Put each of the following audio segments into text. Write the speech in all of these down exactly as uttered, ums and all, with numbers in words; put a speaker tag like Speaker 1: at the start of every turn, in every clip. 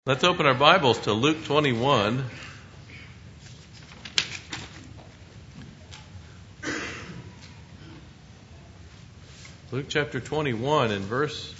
Speaker 1: Let's open our Bibles to Luke twenty-one. Luke chapter twenty-one and verse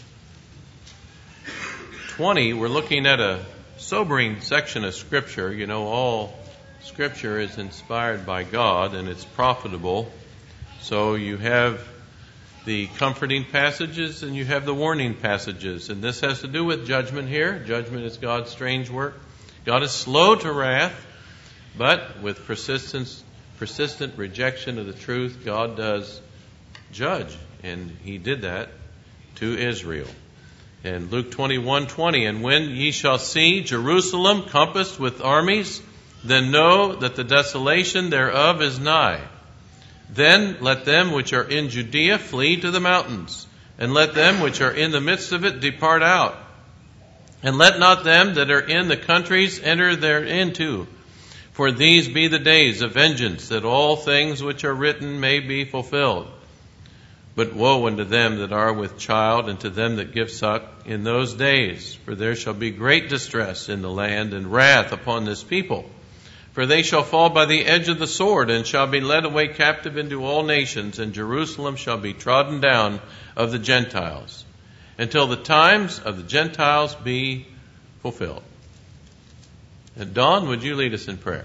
Speaker 1: twenty, we're looking at a sobering section of Scripture. You know, all Scripture is inspired by God and it's profitable. So you have the comforting passages and you have the warning passages. And this has to do with judgment here. Judgment is God's strange work. God is slow to wrath, but with persistence, persistent rejection of the truth, God does judge. And He did that to Israel. And Luke twenty-one twenty, and when ye shall see Jerusalem compassed with armies, then know that the desolation thereof is nigh. Then let them which are in Judea flee to the mountains, and let them which are in the midst of it depart out. And let not them that are in the countries enter thereinto. For these be the days of vengeance, that all things which are written may be fulfilled. But woe unto them that are with child, and to them that give suck in those days. For there shall be great distress in the land, and wrath upon this people. For they shall fall by the edge of the sword, and shall be led away captive into all nations, and Jerusalem shall be trodden down of the Gentiles, until the times of the Gentiles be fulfilled. And Don, would you lead us in prayer?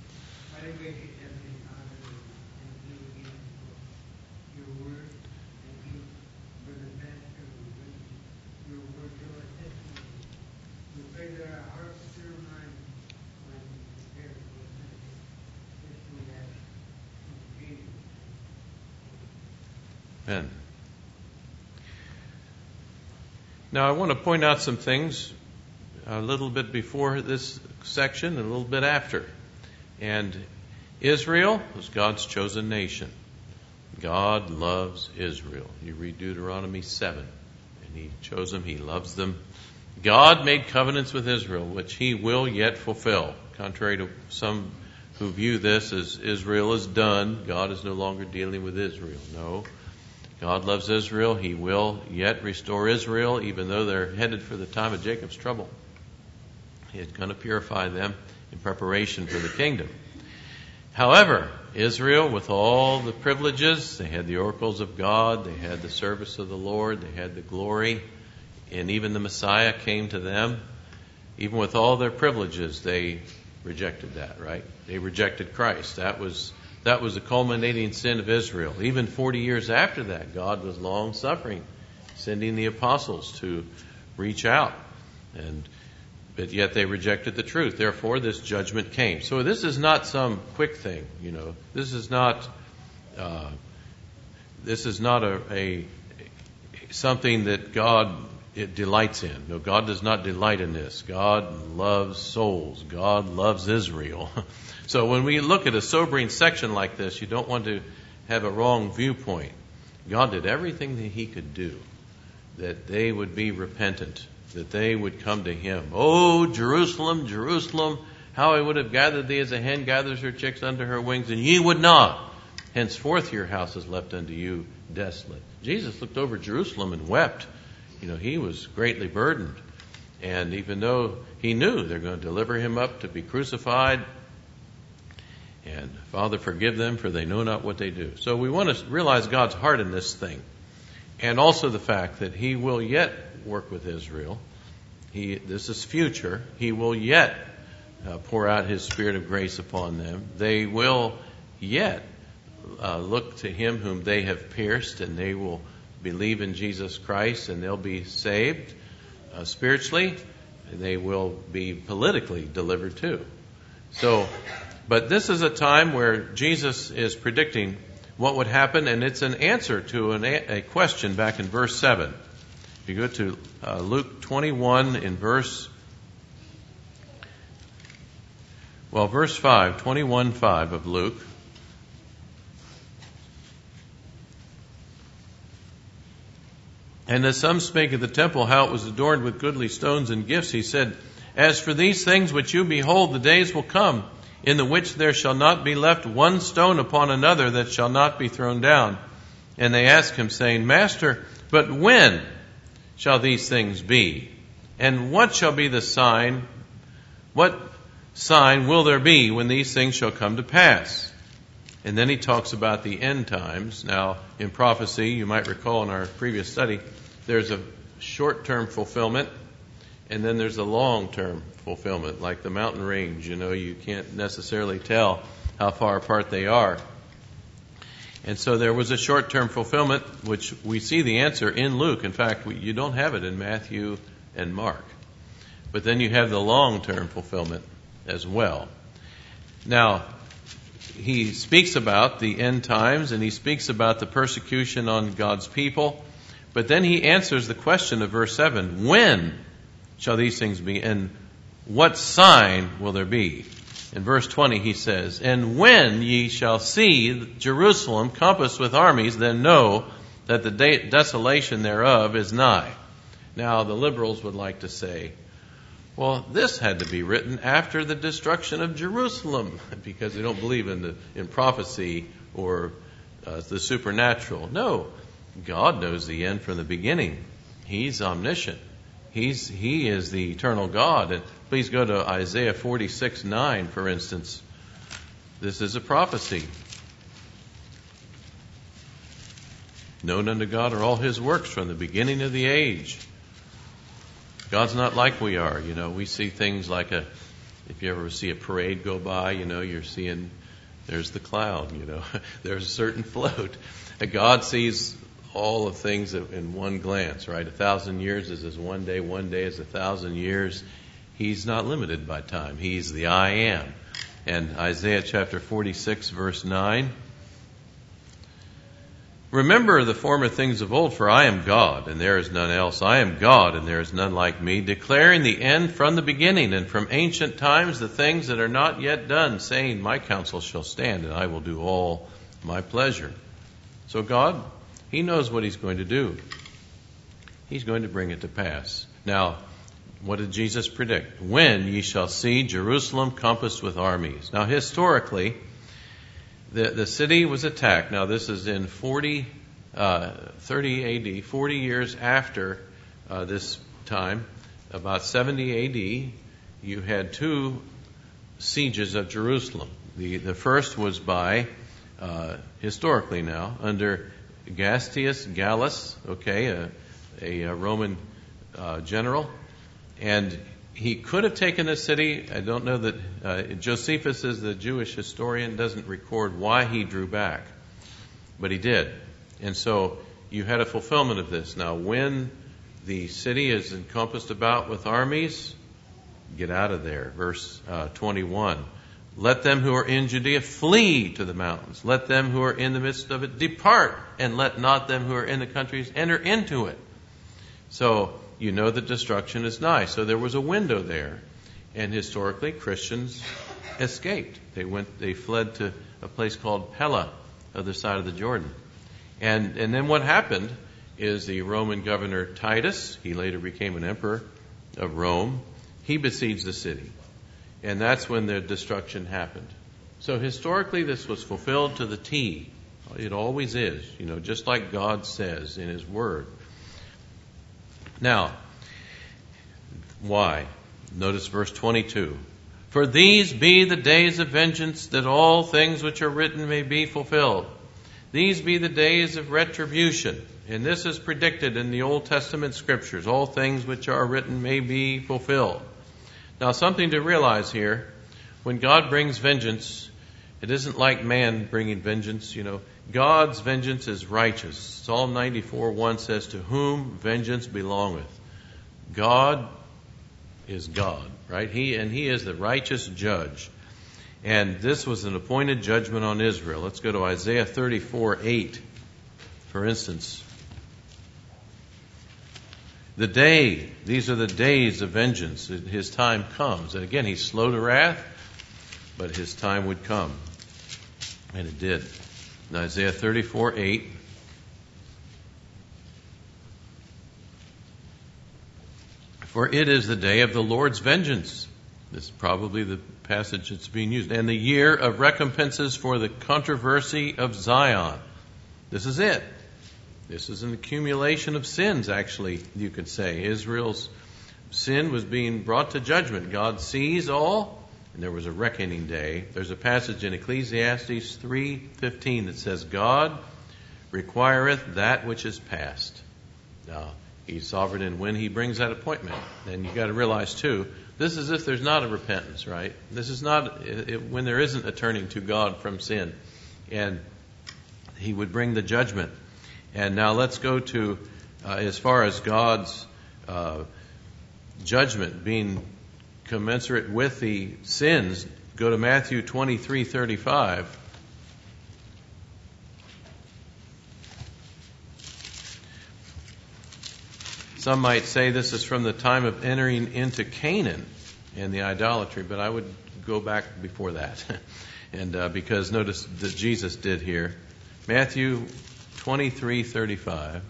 Speaker 1: Amen. Now I want to point out some things a little bit before this section and a little bit after. And Israel was God's chosen nation. God loves Israel. You read Deuteronomy seven, and He chose them, He loves them. God made covenants with Israel, which He will yet fulfill. Contrary to some who view this as Israel is done, God is no longer dealing with Israel. No. God loves Israel. He will yet restore Israel, even though they're headed for the time of Jacob's trouble. He is going to purify them in preparation for the kingdom. However, Israel, with all the privileges, they had the oracles of God, they had the service of the Lord, they had the glory, and even the Messiah came to them. Even with all their privileges, they rejected that, right? They rejected Christ. That was That was the culminating sin of Israel. Even forty years after that, God was long suffering, sending the apostles to reach out. And but yet they rejected the truth. Therefore, this judgment came. So this is not some quick thing, you know. This is not uh, this is not a, a something that God it delights in. No, God does not delight in this. God loves souls. God loves Israel. So when we look at a sobering section like this, you don't want to have a wrong viewpoint. God did everything that He could do, that they would be repentant, that they would come to Him. Oh, Jerusalem, Jerusalem, how I would have gathered thee as a hen gathers her chicks under her wings, and ye would not. Henceforth your house is left unto you desolate. Jesus looked over Jerusalem and wept. You know, He was greatly burdened. And even though He knew they're going to deliver Him up to be crucified, and Father, forgive them, for they know not what they do. So we want to realize God's heart in this thing. And also the fact that He will yet work with Israel. He, this is future. He will yet uh, pour out His Spirit of grace upon them. They will yet uh, look to Him whom they have pierced, and they will believe in Jesus Christ, and they'll be saved uh, spiritually. And they will be politically delivered too. So, but this is a time where Jesus is predicting what would happen, and it's an answer to an, a question back in verse seven. If you go to uh, Luke twenty-one in verse, well, verse five, twenty-one five of Luke. And as some spake of the temple, how it was adorned with goodly stones and gifts, He said, As for these things which you behold, the days will come, in the which there shall not be left one stone upon another that shall not be thrown down. And they asked Him, saying, Master, but when shall these things be? And what shall be the sign? What sign will there be when these things shall come to pass? And then he talks about the end times. Now, in prophecy, you might recall in our previous study, there's a short-term fulfillment, and then there's a long-term fulfillment, like the mountain range. You know, you can't necessarily tell how far apart they are. And so there was a short-term fulfillment, which we see the answer in Luke. In fact, we, you don't have it in Matthew and Mark. But then you have the long-term fulfillment as well. Now, he speaks about the end times, and he speaks about the persecution on God's people. But then he answers the question of verse seven. When shall these things be? And what sign will there be? In verse twenty he says, And when ye shall see Jerusalem compassed with armies, then know that the de- desolation thereof is nigh. Now the liberals would like to say, well, this had to be written after the destruction of Jerusalem, because they don't believe in the in prophecy or uh, the supernatural. No, God knows the end from the beginning. He's omniscient. He's He is the eternal God. And please go to Isaiah forty-six nine, for instance. This is a prophecy. Known unto God are all His works from the beginning of the age. God's not like we are. You know, we see things like a, if you ever see a parade go by, you know, you're seeing, there's the cloud, you know, there's a certain float. And God sees all of things in one glance, right? A thousand years is as one day, one day is a thousand years. He's not limited by time. He's the I am. And Isaiah chapter forty-six, verse nine. Remember the former things of old, for I am God, and there is none else. I am God, and there is none like me, declaring the end from the beginning, and from ancient times the things that are not yet done, saying, My counsel shall stand, and I will do all my pleasure. So God, He knows what He's going to do. He's going to bring it to pass. Now, what did Jesus predict? When ye shall see Jerusalem compassed with armies. Now, historically, The, the city was attacked. Now, this is in forty, uh, thirty A D, forty years after uh, this time. About seventy A D, you had two sieges of Jerusalem. The, the first was by, uh, historically now, under Gastius Gallus, okay, a, a, a Roman uh, general. And he could have taken the city. I don't know that uh, Josephus, is the Jewish historian, doesn't record why he drew back, but he did. And so you had a fulfillment of this. Now, when the city is encompassed about with armies, get out of there. Verse uh, twenty-one. Let them who are in Judea flee to the mountains. Let them who are in the midst of it depart, and let not them who are in the countries enter into it. So you know that destruction is nigh. So there was a window there. And historically, Christians escaped. They went, they fled to a place called Pella, other side of the Jordan. And, and then what happened is the Roman governor Titus, he later became an emperor of Rome, he besieged the city. And that's when the destruction happened. So historically, this was fulfilled to the T. It always is, you know, just like God says in His Word. Now, why? Notice verse twenty-two. For these be the days of vengeance, that all things which are written may be fulfilled. These be the days of retribution. And this is predicted in the Old Testament scriptures. All things which are written may be fulfilled. Now, something to realize here. When God brings vengeance, it isn't like man bringing vengeance, you know. God's vengeance is righteous. Psalm ninety-four one says, To whom vengeance belongeth. God is God, right? He and He is the righteous judge. And this was an appointed judgment on Israel. Let's go to Isaiah thirty-four eight, for instance. The day, these are the days of vengeance. His time comes. And again, He's slow to wrath, but His time would come. And it did. In Isaiah thirty-four eight, for it is the day of the Lord's vengeance. This is probably the passage that's being used. And the year of recompenses for the controversy of Zion. This is it. This is an accumulation of sins, actually, you could say. Israel's sin was being brought to judgment. God sees all, and there was a reckoning day. There's a passage in Ecclesiastes three fifteen that says, God requireth that which is past. Now, He's sovereign in when He brings that appointment. And you've got to realize, too, this is if there's not a repentance, right? This is not it, when there isn't a turning to God from sin. And He would bring the judgment. And now let's go to, uh, as far as God's uh, judgment being commensurate with the sins, go to Matthew twenty-three thirty-five. Some might say this is from the time of entering into Canaan and the idolatry, but I would go back before that. and uh, because notice that Jesus did here. Matthew twenty-three thirty-five.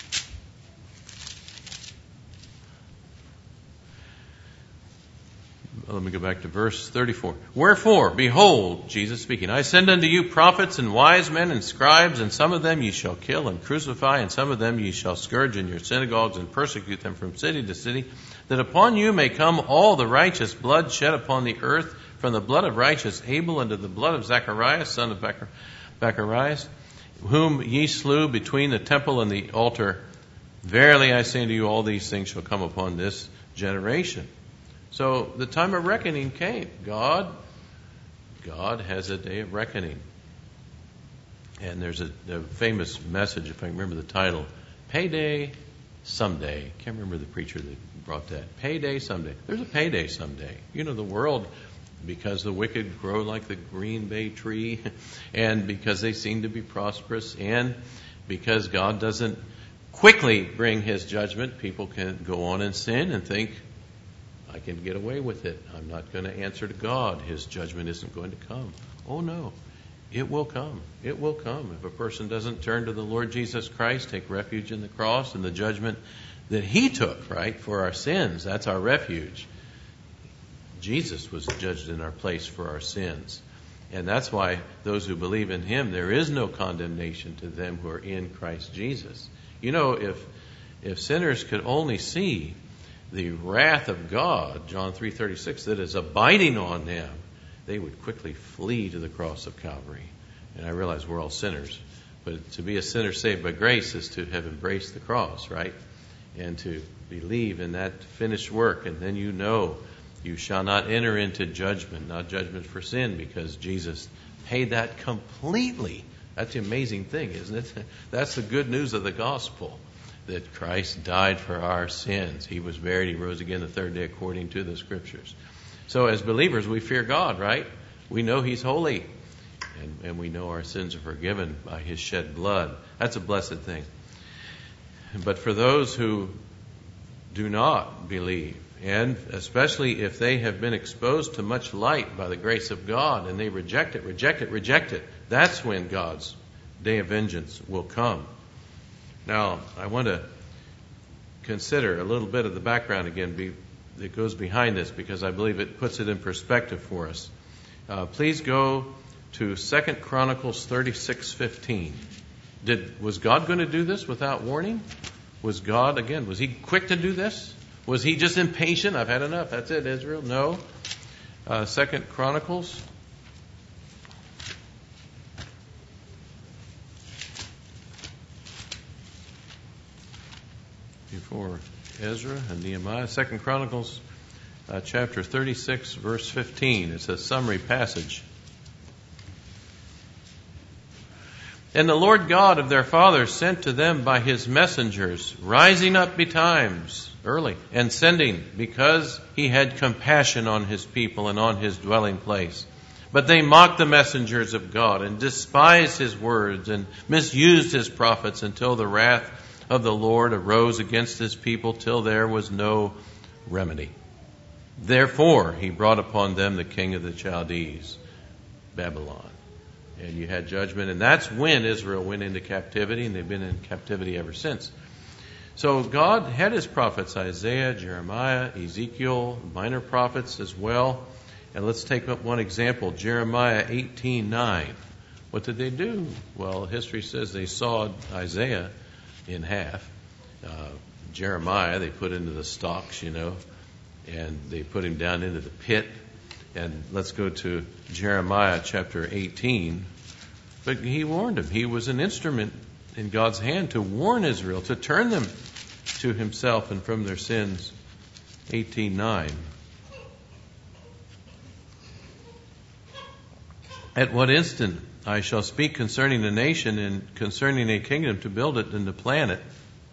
Speaker 1: Let me go back to verse thirty-four. Wherefore, behold, Jesus speaking, I send unto you prophets and wise men and scribes, and some of them ye shall kill and crucify, and some of them ye shall scourge in your synagogues and persecute them from city to city, that upon you may come all the righteous blood shed upon the earth, from the blood of righteous Abel unto the blood of Zacharias, son of Bacharias, whom ye slew between the temple and the altar. Verily I say unto you, all these things shall come upon this generation. So the time of reckoning came. God, God has a day of reckoning. And there's a, a famous message, if I remember the title, Payday Someday. Can't remember the preacher that brought that. Payday Someday. There's a payday someday. You know, the world, because the wicked grow like the green bay tree, and because they seem to be prosperous, and because God doesn't quickly bring His judgment, people can go on and sin and think, I can get away with it. I'm not going to answer to God. His judgment isn't going to come. Oh, no. It will come. It will come. If a person doesn't turn to the Lord Jesus Christ, take refuge in the cross and the judgment that He took, right, for our sins, that's our refuge. Jesus was judged in our place for our sins. And that's why those who believe in Him, there is no condemnation to them who are in Christ Jesus. You know, if if sinners could only see the wrath of God, John three thirty-six, that is abiding on them, they would quickly flee to the cross of Calvary. And I realize we're all sinners, but to be a sinner saved by grace is to have embraced the cross, right? And to believe in that finished work, and then you know you shall not enter into judgment, not judgment for sin, because Jesus paid that completely. That's the amazing thing, isn't it? That's the good news of the gospel, that Christ died for our sins. He was buried, He rose again the third day according to the Scriptures. So as believers, we fear God, right? We know He's holy, and, and we know our sins are forgiven by His shed blood. That's a blessed thing. But for those who do not believe, and especially if they have been exposed to much light by the grace of God, and they reject it, reject it, reject it, that's when God's day of vengeance will come. Now, I want to consider a little bit of the background again be, that goes behind this, because I believe it puts it in perspective for us. Uh, please go to Second Chronicles thirty-six fifteen. Did was God going to do this without warning? Was God, again, was He quick to do this? Was He just impatient? I've had enough. That's it, Israel. No. Uh, Second Chronicles. Before Ezra and Nehemiah. Second Chronicles uh, chapter thirty-six, verse fifteen. It's a summary passage. And the Lord God of their fathers sent to them by His messengers, rising up betimes, early, and sending, because He had compassion on His people and on His dwelling place. But they mocked the messengers of God, and despised His words, and misused His prophets, until the wrath of the Lord arose against His people, till there was no remedy. Therefore He brought upon them the king of the Chaldees, Babylon. And you had judgment, and that's when Israel went into captivity, and they've been in captivity ever since. So God had His prophets, Isaiah, Jeremiah, Ezekiel, minor prophets as well. And let's take up one example, Jeremiah eighteen nine. What did they do? Well, history says they sawed Isaiah in half. Uh, Jeremiah, they put into the stocks, you know, and they put him down into the pit. And let's go to Jeremiah chapter eighteen. But he warned him. He was an instrument in God's hand to warn Israel, to turn them to himself and from their sins. eighteen nine. At what instant I shall speak concerning a nation and concerning a kingdom to build it and to plan it.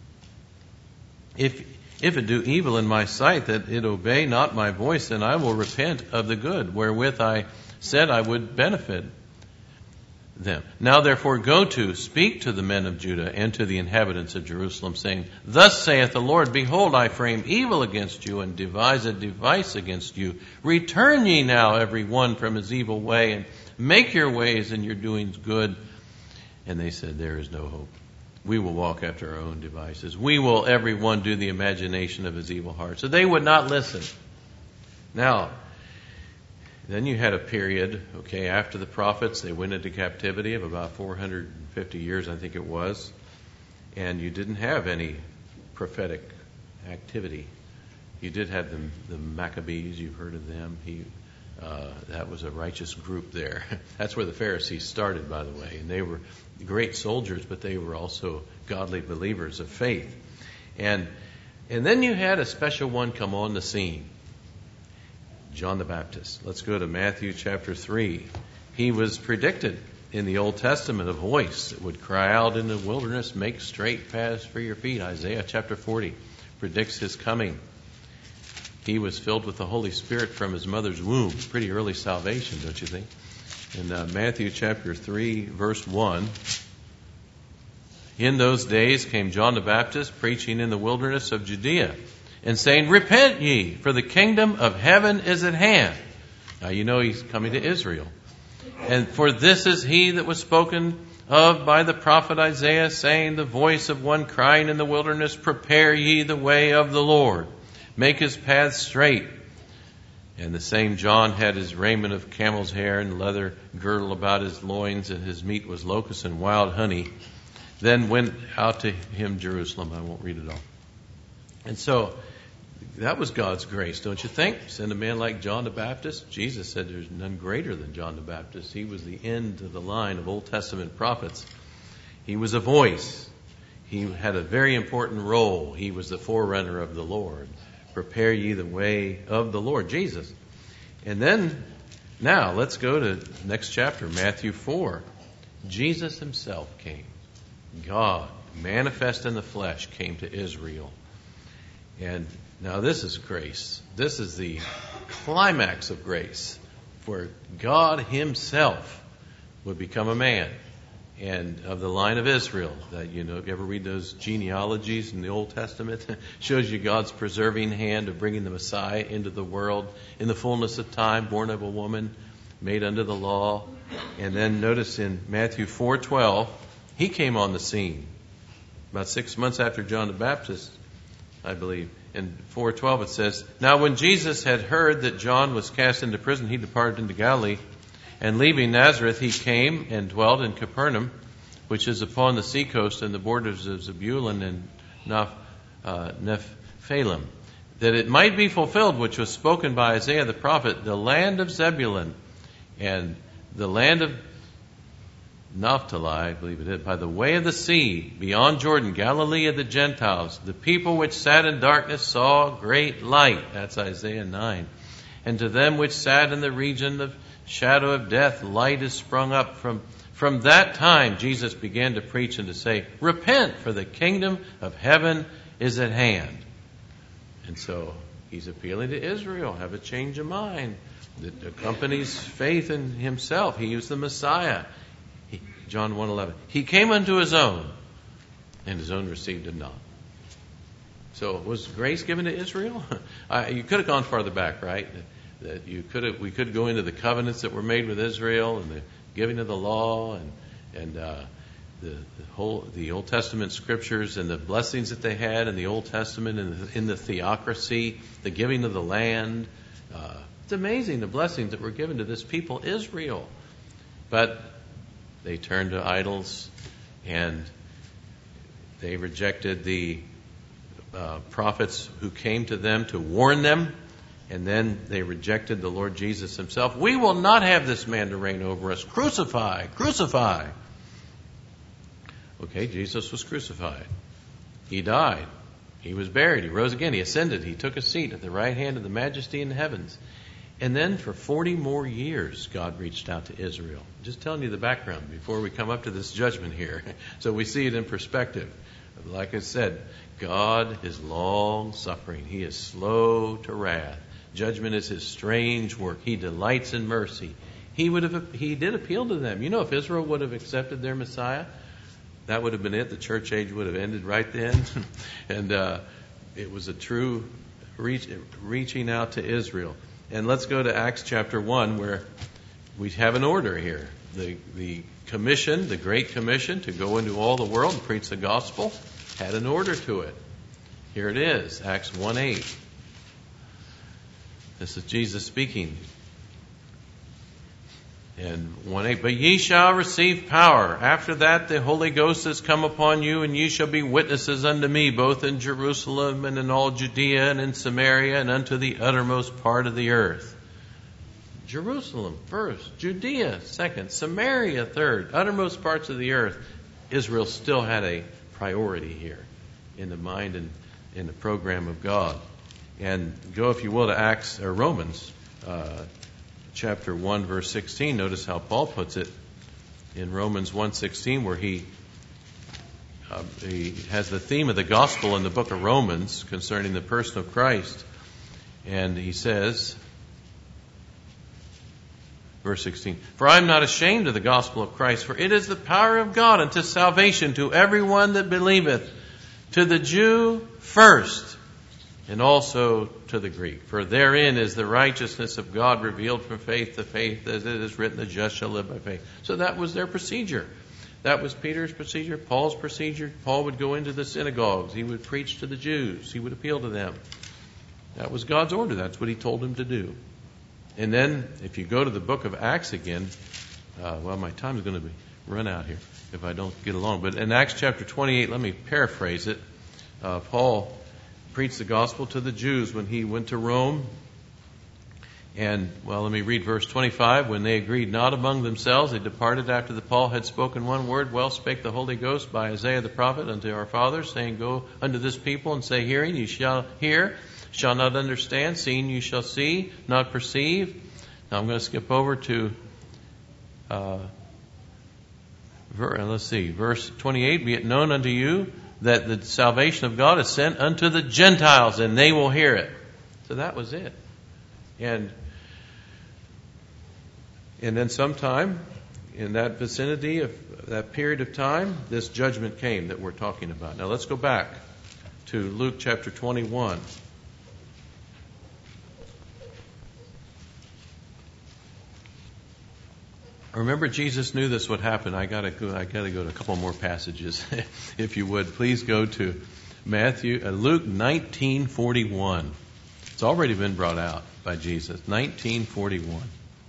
Speaker 1: If if it do evil in my sight, that it obey not my voice, then I will repent of the good wherewith I said I would benefit them. Now therefore go to, speak to the men of Judah and to the inhabitants of Jerusalem, saying, Thus saith the Lord, Behold, I frame evil against you, and devise a device against you. Return ye now every one from his evil way, and make your ways and your doings good. And they said, There is no hope. We will walk after our own devices. We will every one do the imagination of his evil heart. So they would not listen. Now, then you had a period, okay, after the prophets, they went into captivity of about four hundred fifty years, I think it was. And you didn't have any prophetic activity. You did have the, the Maccabees, you've heard of them. He, uh, that was a righteous group there. That's where the Pharisees started, by the way. And they were great soldiers, but they were also godly believers of faith. And and then you had a special one come on the scene. John the Baptist. Let's go to Matthew chapter three. He was predicted in the Old Testament, a voice that would cry out in the wilderness, make straight paths for your feet. Isaiah chapter forty predicts his coming. He was filled with the Holy Spirit from his mother's womb. Pretty early salvation, don't you think? In uh, Matthew chapter three, verse one, In those days came John the Baptist, preaching in the wilderness of Judea, and saying, Repent ye, for the kingdom of heaven is at hand. Now you know he's coming to Israel. And for this is he that was spoken of by the prophet Isaiah, saying, The voice of one crying in the wilderness, Prepare ye the way of the Lord, make his paths straight. And the same John had his raiment of camel's hair and leather girdle about his loins, and his meat was locusts and wild honey. Then went out to him Jerusalem. I won't read it all. And so that was God's grace, don't you think? Send a man like John the Baptist. Jesus said there's none greater than John the Baptist. He was the end of the line of Old Testament prophets. He was a voice. He had a very important role. He was the forerunner of the Lord. Prepare ye the way of the Lord, Jesus. And then, now, let's go to the next chapter, Matthew four. Jesus himself came. God, manifest in the flesh, came to Israel. And now this is grace. This is the climax of grace, where God himself would become a man. And of the line of Israel, that, you know, if you ever read those genealogies in the Old Testament, shows you God's preserving hand of bringing the Messiah into the world in the fullness of time, born of a woman, made under the law. And then notice in Matthew four twelve, he came on the scene about six months after John the Baptist, I believe. In four twelve it says, Now when Jesus had heard that John was cast into prison, he departed into Galilee. And leaving Nazareth, he came and dwelt in Capernaum, which is upon the seacoast and the borders of Zebulun and Naph, uh, Nephthalim, that it might be fulfilled which was spoken by Isaiah the prophet, the land of Zebulun and the land of Naphtali, I believe it is, by the way of the sea, beyond Jordan, Galilee of the Gentiles. The people which sat in darkness saw great light. That's Isaiah nine. And to them which sat in the region of shadow of death, light is sprung up. From, from that time, Jesus began to preach and to say, Repent, for the kingdom of heaven is at hand. And so he's appealing to Israel, have a change of mind that accompanies faith in himself. He was the Messiah. He, John one eleven. He came unto his own, and his own received him not. So was grace given to Israel? I, you could have gone farther back, right? That you could have, we could go into the covenants that were made with Israel and the giving of the law and and uh, the, the whole the Old Testament scriptures and the blessings that they had in the Old Testament and in, in the theocracy, the giving of the land. Uh, it's amazing the blessings that were given to this people, Israel. But they turned to idols and they rejected the uh, prophets who came to them to warn them, and then they rejected the Lord Jesus himself. We will not have this man to reign over us. Crucify, crucify. Okay, Jesus was crucified. He died. He was buried. He rose again. He ascended. He took a seat at the right hand of the Majesty in the heavens. And then for forty more years, God reached out to Israel. Just telling you the background before we come up to this judgment here. So we see it in perspective. Like I said, God is long-suffering. He is slow to wrath. Judgment is his strange work. He delights in mercy. He would have, he did appeal to them. You know, if Israel would have accepted their Messiah, that would have been it. The church age would have ended right then. and uh, it was a true reach, reaching out to Israel. And let's go to Acts chapter one, where we have an order here. The, the commission, the Great Commission to go into all the world and preach the gospel, had an order to it. Here it is, Acts one eight. This is Jesus speaking. And one eight, but ye shall receive power. After that the Holy Ghost has come upon you, and ye shall be witnesses unto me, both in Jerusalem and in all Judea and in Samaria and unto the uttermost part of the earth. Jerusalem first, Judea second, Samaria third, uttermost parts of the earth. Israel still had a priority here in the mind and in the program of God. And go, if you will, to Acts or Romans uh, chapter one, verse sixteen. Notice how Paul puts it in Romans one sixteen, where he uh, he has the theme of the gospel in the book of Romans concerning the person of Christ. And he says, verse sixteen, for I am not ashamed of the gospel of Christ, for it is the power of God unto salvation to everyone that believeth, to the Jew first, and also to the Greek. For therein is the righteousness of God revealed from faith to faith, as it is written, the just shall live by faith. So that was their procedure. That was Peter's procedure, Paul's procedure. Paul would go into the synagogues. He would preach to the Jews. He would appeal to them. That was God's order. That's what he told him to do. And then, if you go to the book of Acts again, uh, well, my time is going to be run out here if I don't get along. But in Acts chapter twenty-eight, let me paraphrase it. Uh, Paul preached the gospel to the Jews when he went to Rome. And, well, let me read verse twenty-five. When they agreed not among themselves, they departed after that Paul had spoken one word. Well spake the Holy Ghost by Isaiah the prophet unto our fathers, saying, go unto this people and say, hearing, you shall hear, shall not understand, seeing you shall see, not perceive. Now I'm going to skip over to, uh, ver, let's see, verse twenty-eight. Be it known unto you that the salvation of God is sent unto the Gentiles, and they will hear it. So that was it. And and then sometime in that vicinity of that period of time, this judgment came that we're talking about. Now let's go back to Luke chapter twenty-one. Remember, Jesus knew this would happen. I gotta go. I gotta go to a couple more passages, if you would. Please go to Matthew, uh, Luke nineteen forty-one. It's already been brought out by Jesus. nineteen forty-one.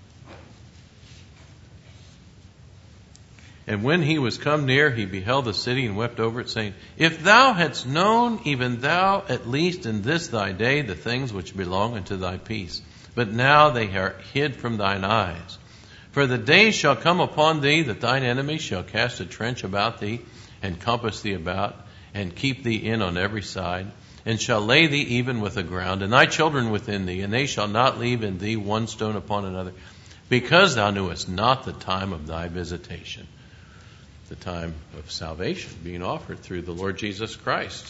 Speaker 1: And when he was come near, he beheld the city and wept over it, saying, if thou hadst known, even thou, at least in this thy day, the things which belong unto thy peace. But now they are hid from thine eyes. For the day shall come upon thee that thine enemies shall cast a trench about thee, and compass thee about, and keep thee in on every side, and shall lay thee even with the ground, and thy children within thee, and they shall not leave in thee one stone upon another, because thou knewest not the time of thy visitation. The time of salvation being offered through the Lord Jesus Christ.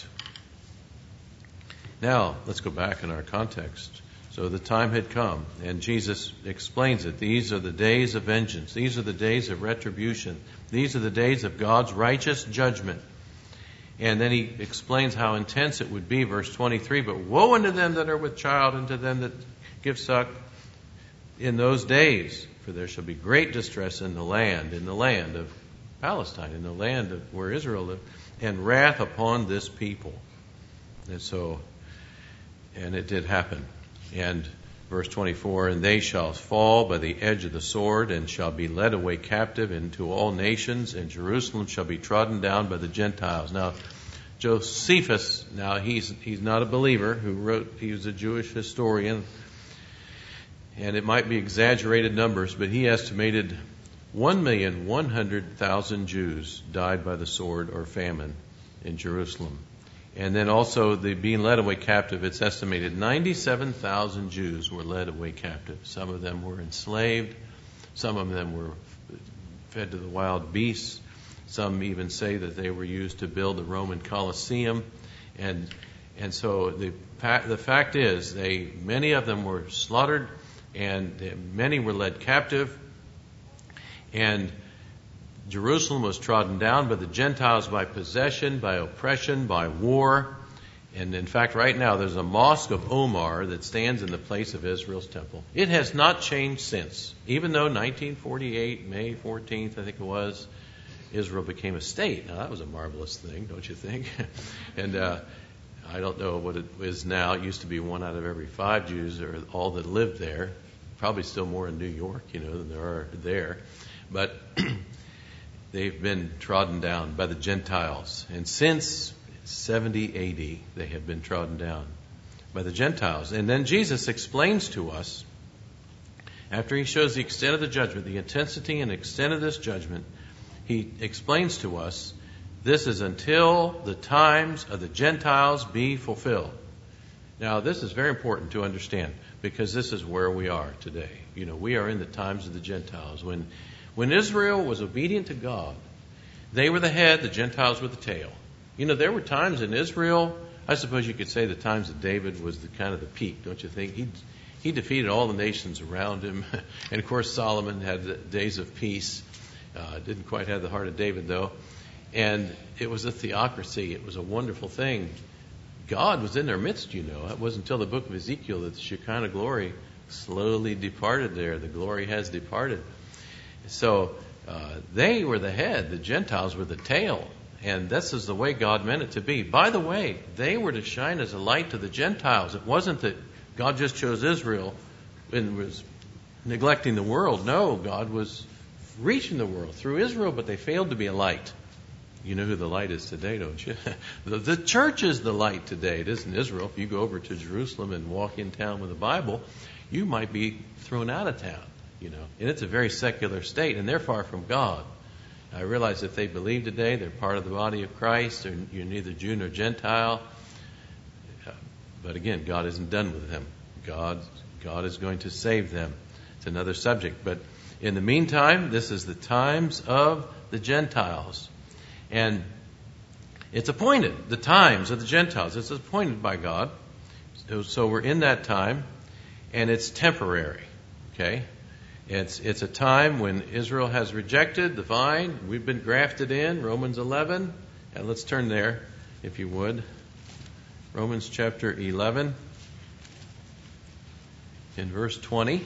Speaker 1: Now, let's go back in our context. So the time had come, and Jesus explains it. These are the days of vengeance. These are the days of retribution. These are the days of God's righteous judgment. And then he explains how intense it would be, verse twenty-three. But woe unto them that are with child, and to them that give suck in those days. For there shall be great distress in the land, in the land of Palestine, in the land of where Israel lived, and wrath upon this people. And so, and it did happen. And verse twenty-four, and they shall fall by the edge of the sword, and shall be led away captive into all nations, and Jerusalem shall be trodden down by the Gentiles. Now, Josephus, now he's he's not a believer, who wrote, he was a Jewish historian, and it might be exaggerated numbers, but he estimated one million one hundred thousand Jews died by the sword or famine in Jerusalem. And then also the being led away captive, it's estimated ninety-seven thousand Jews were led away captive. Some of them were enslaved. Some of them were fed to the wild beasts. Some even say that they were used to build the Roman Colosseum. And and so the the fact is, they many of them were slaughtered, and many were led captive. And Jerusalem was trodden down by the Gentiles by possession, by oppression, by war. And in fact, right now, there's a mosque of Omar that stands in the place of Israel's temple. It has not changed since. Even though nineteen forty-eight, May fourteenth, I think it was, Israel became a state. Now, that was a marvelous thing, don't you think? and uh, I don't know what it is now. It used to be one out of every five Jews, or all that lived there. Probably still more in New York, you know, than there are there. But they've been trodden down by the Gentiles. And since seventy A D, they have been trodden down by the Gentiles. And then Jesus explains to us, after he shows the extent of the judgment, the intensity and extent of this judgment, he explains to us, this is until the times of the Gentiles be fulfilled. Now, this is very important to understand, because this is where we are today. You know, we are in the times of the Gentiles. When When Israel was obedient to God, they were the head, the Gentiles were the tail. You know, there were times in Israel, I suppose you could say the times of David was the kind of the peak, don't you think? He he defeated all the nations around him. And of course, Solomon had days of peace. Uh, didn't quite have the heart of David, though. And it was a theocracy. It was a wonderful thing. God was in their midst, you know. It wasn't until the book of Ezekiel that the Shekinah glory slowly departed there. The glory has departed. So uh, they were the head, the Gentiles were the tail, and this is the way God meant it to be. By the way, they were to shine as a light to the Gentiles. It wasn't that God just chose Israel and was neglecting the world. No, God was reaching the world through Israel, but they failed to be a light. You know who the light is today, don't you? the, the church is the light today. It isn't Israel. If you go over to Jerusalem and walk in town with a Bible, you might be thrown out of town. You know, and it's a very secular state, and they're far from God. I realize if they believe today, they're part of the body of Christ. They're, you're neither Jew nor Gentile. But again, God isn't done with them. God, God is going to save them. It's another subject. But in the meantime, this is the times of the Gentiles. And it's appointed, the times of the Gentiles. It's appointed by God. So we're in that time, and it's temporary. Okay? It's it's a time when Israel has rejected the vine. We've been grafted in, Romans eleven. And let's turn there, if you would. Romans chapter eleven, in verse twenty.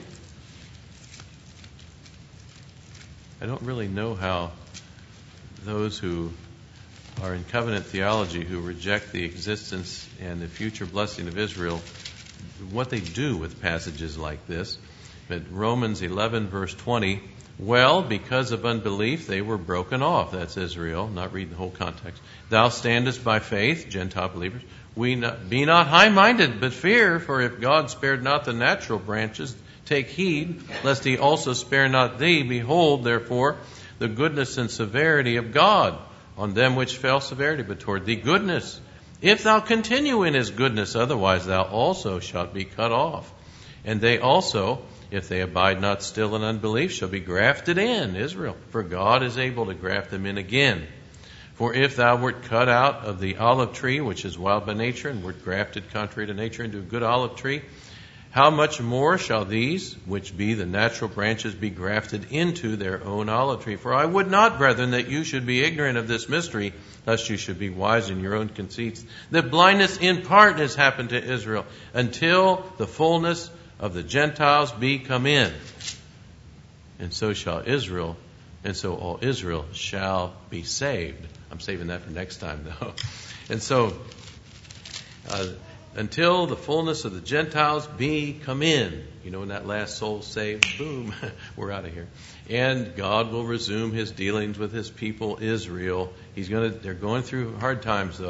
Speaker 1: I don't really know how those who are in covenant theology, who reject the existence and the future blessing of Israel, what they do with passages like this. But Romans eleven, verse twenty, well, because of unbelief, they were broken off. That's Israel, not reading the whole context. Thou standest by faith, Gentile believers. We not, be not high-minded, but fear, for if God spared not the natural branches, take heed, lest he also spare not thee. Behold, therefore, the goodness and severity of God on them which fell severity, but toward thee goodness. If thou continue in his goodness, otherwise thou also shalt be cut off. And they also, if they abide not still in unbelief, shall be grafted in, Israel. For God is able to graft them in again. For if thou wert cut out of the olive tree, which is wild by nature, and wert grafted contrary to nature into a good olive tree, how much more shall these, which be the natural branches, be grafted into their own olive tree? For I would not, brethren, that you should be ignorant of this mystery, lest you should be wise in your own conceits. That blindness in part has happened to Israel, until the fullness of the Gentiles be come in. And so shall Israel, and so all Israel shall be saved. I'm saving that for next time, though. And so, uh, until the fullness of the Gentiles be come in. You know, when that last soul's saved, boom, we're out of here. And God will resume his dealings with his people, Israel. He's going to, they're going through hard times, though.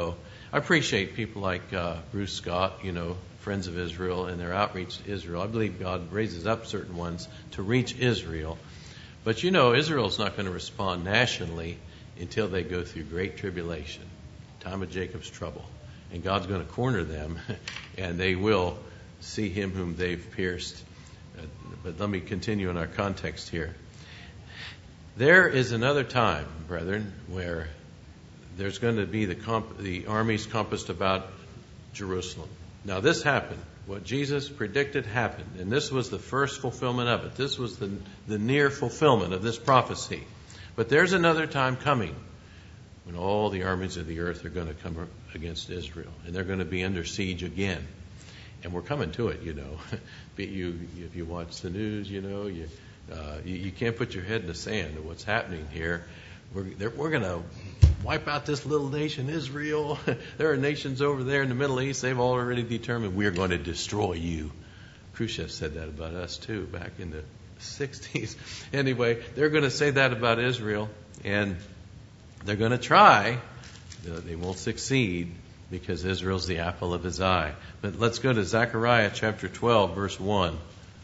Speaker 1: I appreciate people like uh, Bruce Scott, you know, Friends of Israel, and their outreach to Israel. I believe God raises up certain ones to reach Israel. But you know, Israel's not going to respond nationally until they go through great tribulation, time of Jacob's trouble. And God's going to corner them, and they will see him whom they've pierced. Uh, but let me continue in our context here. There is another time, brethren, where there's going to be the, comp- the armies compassed about Jerusalem. Now this happened. What Jesus predicted happened. And this was the first fulfillment of it. This was the, the near fulfillment of this prophecy. But there's another time coming when all the armies of the earth are going to come against Israel. And they're going to be under siege again. And we're coming to it, you know. you, if you watch the news, you know, you, uh, you, you can't put your head in the sand of what's happening here. We're, we're going to wipe out this little nation, Israel. There are nations over there in the Middle East. They've already determined we're going to destroy you. Khrushchev said that about us, too, back in the sixties. Anyway, they're going to say that about Israel, and they're going to try. They won't succeed because Israel's the apple of his eye. But let's go to Zechariah chapter twelve, verse one.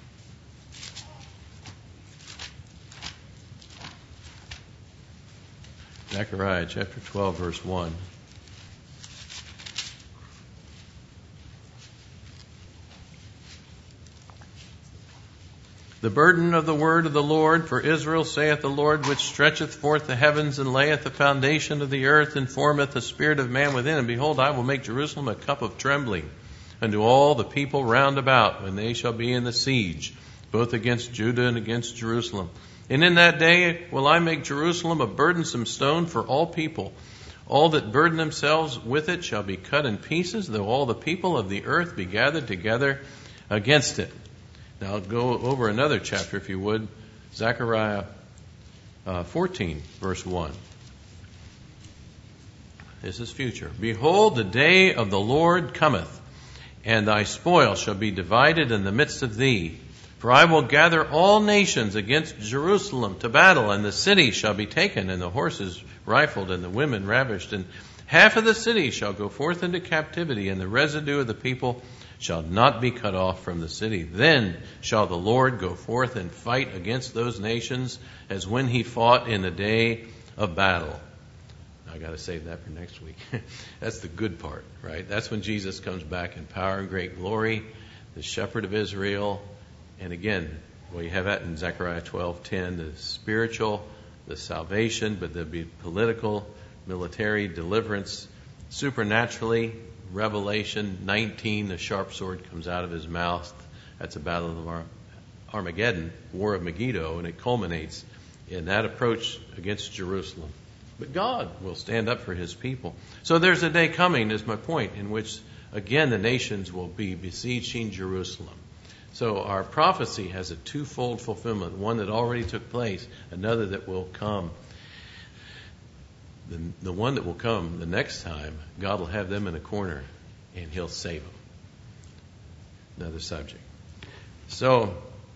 Speaker 1: Zechariah chapter twelve, verse one. The burden of the word of the Lord for Israel, saith the Lord, which stretcheth forth the heavens and layeth the foundation of the earth and formeth the spirit of man within. And behold, I will make Jerusalem a cup of trembling unto all the people round about when they shall be in the siege, both against Judah and against Jerusalem. And in that day will I make Jerusalem a burdensome stone for all people. All that burden themselves with it shall be cut in pieces, though all the people of the earth be gathered together against it. Now I'll go over another chapter, if you would. Zechariah uh, fourteen, verse one. This is future. Behold, the day of the Lord cometh, and thy spoil shall be divided in the midst of thee. For I will gather all nations against Jerusalem to battle, and the city shall be taken, and the horses rifled, and the women ravished, and half of the city shall go forth into captivity, and the residue of the people shall not be cut off from the city. Then shall the Lord go forth and fight against those nations as when he fought in the day of battle. I got to save that for next week. That's the good part, right? That's when Jesus comes back in power and great glory, the shepherd of Israel. And again, well, you have that in Zechariah twelve ten, the spiritual, the salvation, but there'll be political, military deliverance, supernaturally. Revelation nineteen, the sharp sword comes out of his mouth. That's a battle of Ar- Armageddon, War of Megiddo, and it culminates in that approach against Jerusalem. But God will stand up for his people. So there's a day coming, is my point, in which, again, the nations will be besieging Jerusalem. So our prophecy has a twofold fulfillment, one that already took place, another that will come. The, the one that will come the next time, God will have them in a corner and he'll save them. Another subject. So,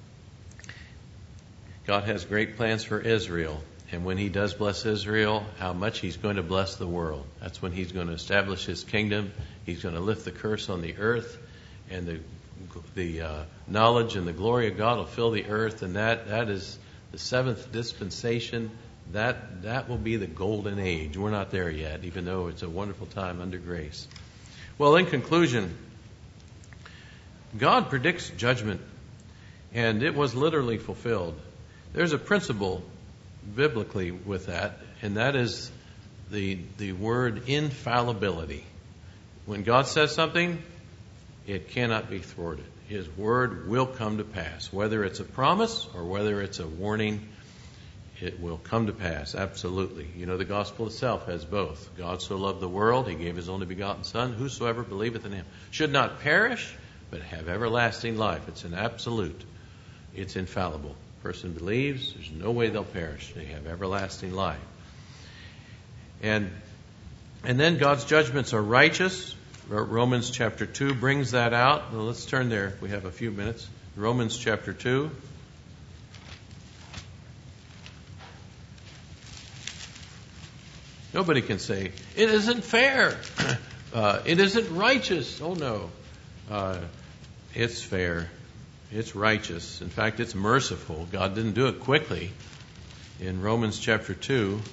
Speaker 1: God has great plans for Israel. And when he does bless Israel, how much he's going to bless the world. That's when he's going to establish his kingdom. He's going to lift the curse on the earth. And the the uh, knowledge and the glory of God will fill the earth. And that, that is the seventh dispensation. That that will be the golden age. We're not there yet, even though it's a wonderful time under grace. Well, in conclusion, God predicts judgment, and it was literally fulfilled. There's a principle biblically with that, and that is the the word infallibility. When God says something, it cannot be thwarted. His word will come to pass, whether it's a promise or whether it's a warning. It will come to pass, absolutely. You know, the gospel itself has both. God so loved the world, he gave his only begotten Son. Whosoever believeth in him should not perish, but have everlasting life. It's an absolute. It's infallible. Person believes, there's no way they'll perish. They have everlasting life. And, and then God's judgments are righteous. Romans chapter two brings that out. Well, let's turn there. We have a few minutes. Romans chapter two. Nobody can say, it isn't fair Uh, it isn't righteous. Oh, no. Uh, it's fair. It's righteous. In fact, it's merciful. God didn't do it quickly. In Romans chapter two,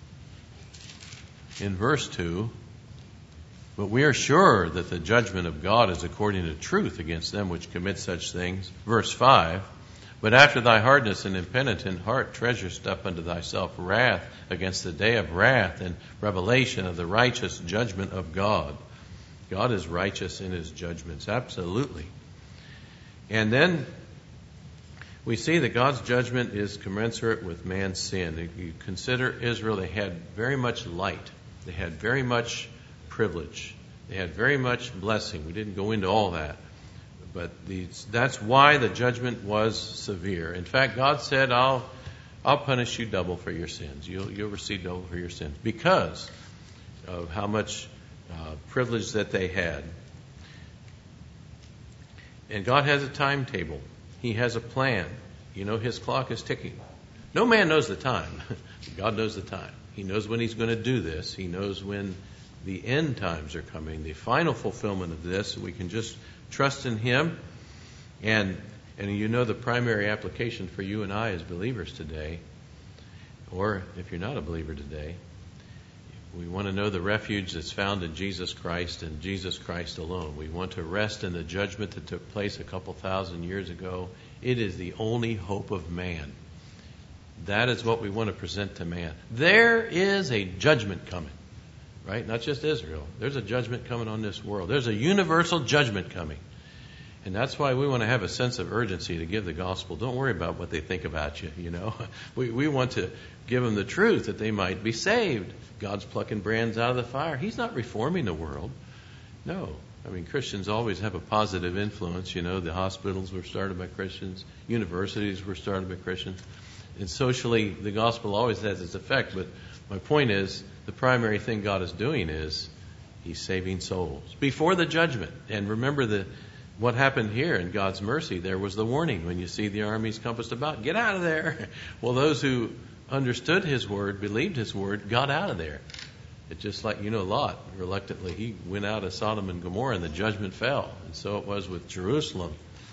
Speaker 1: in verse two, but we are sure that the judgment of God is according to truth against them which commit such things. Verse five, but after thy hardness and impenitent heart treasurest up unto thyself wrath against the day of wrath and revelation of the righteous judgment of God. God is righteous in his judgments, absolutely. And then we see that God's judgment is commensurate with man's sin. If you consider Israel, they had very much light. They had very much privilege. They had very much blessing. We didn't go into all that. But these, that's why the judgment was severe. In fact, God said, I'll, I'll punish you double for your sins. You'll, you'll receive double for your sins because of how much uh, privilege that they had. And God has a timetable. He has a plan. You know, his clock is ticking. No man knows the time. God knows the time. He knows when he's going to do this. He knows when the end times are coming, the final fulfillment of this. We can just trust in him. And and you know the primary application for you and I as believers today, or if you're not a believer today, we want to know the refuge that's found in Jesus Christ and Jesus Christ alone. We want to rest in the judgment that took place a couple thousand years ago. It is the only hope of man. That is what we want to present to man. There is a judgment coming, right? Not just Israel. There's a judgment coming on this world. There's a universal judgment coming. And that's why we want to have a sense of urgency to give the gospel. Don't worry about what they think about you, you know. We we want to give them the truth that they might be saved. God's plucking brands out of the fire. He's not reforming the world. No. I mean, Christians always have a positive influence. You know, the hospitals were started by Christians. Universities were started by Christians. And socially, the gospel always has its effect. But my point is, the primary thing God is doing is he's saving souls before the judgment. And remember the what happened here in God's mercy. There was the warning when you see the armies compassed about. Get out of there. Well, those who understood his word, believed his word, got out of there. It's just like, you know, Lot, reluctantly, he went out of Sodom and Gomorrah and the judgment fell. And so it was with Jerusalem.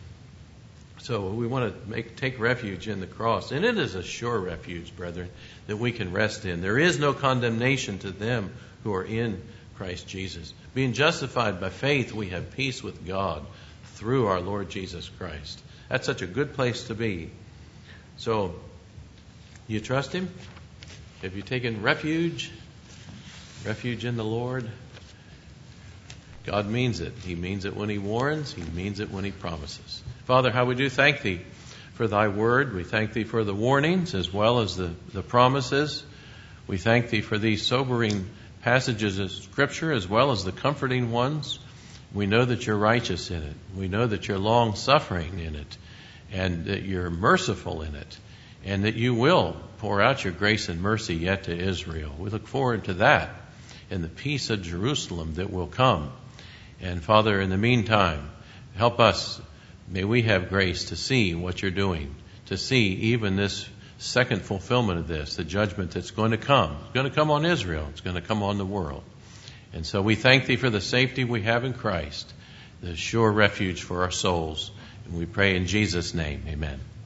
Speaker 1: So we want to make, take refuge in the cross. And it is a sure refuge, brethren, that we can rest in. There is no condemnation to them who are in Christ Jesus. Being justified by faith, we have peace with God through our Lord Jesus Christ. That's such a good place to be. So, you trust him? Have you taken refuge? Refuge in the Lord? God means it. He means it when he warns. He means it when he promises. Father, how we do thank thee for thy word. We thank thee for the warnings as well as the, the promises. We thank thee for these sobering passages of Scripture as well as the comforting ones. We know that you're righteous in it. We know that you're long-suffering in it and that you're merciful in it and that you will pour out your grace and mercy yet to Israel. We look forward to that and the peace of Jerusalem that will come. And Father, in the meantime, help us. May we have grace to see what you're doing, to see even this second fulfillment of this, the judgment that's going to come. It's going to come on Israel. It's going to come on the world. And so we thank thee for the safety we have in Christ, the sure refuge for our souls. And we pray in Jesus' name, amen.